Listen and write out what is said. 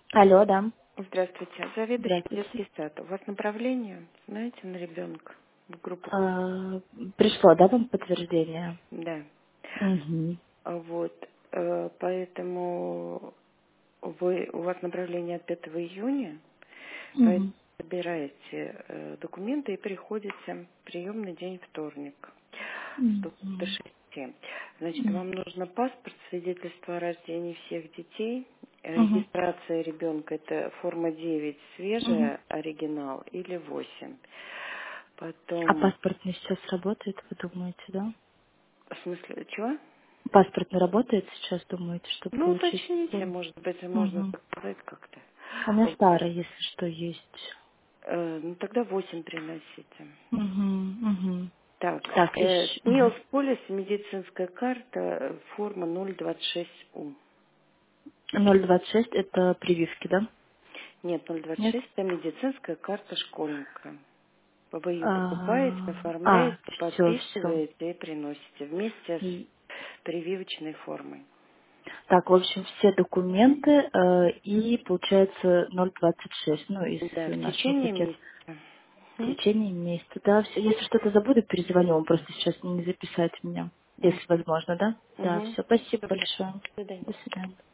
Алло, да. Здравствуйте. Заведующий Здравствуйте. детский сад. У вас направление, знаете, на ребенка в группу? Пришло, да, вам подтверждение? Да. Угу. Вот. Поэтому у вас направление от 5 июня, поэтому Угу. собираете документы и приходите в приемный день вторник до Угу. 6. Значит, вам нужно паспорт, свидетельство о рождении всех детей, Угу. регистрация ребенка, это форма 9 Угу. свежая, оригинал, или 8. А Потом, паспорт не сейчас работает, вы думаете, да? в смысле, чего? Паспорт не работает сейчас, думаете, чтобы Ну, получить? уточните, может быть, можно Угу. сказать как-то. У меня старый, если что, есть. Ну, тогда 8 приносите. Угу. Угу. Так, Так, еще. СНИЛС полис, медицинская карта, форма 026У. 026 это прививки, да? Нет, Нет? 026 это медицинская карта школьника. Вы ее покупаете, оформляете, Все. подписываете и приносите вместе с прививочной формой. Так, в общем, все документы и получается 0,26, ну, из Да, в нашего течение пакета. месяца. В Мгм. течение месяца, да. Всё. Если что-то забуду, перезвоню вам, просто сейчас не записать меня, если Мгм. возможно, да? Да, Мгм. все, спасибо Супер. большое. До свидания. До свидания.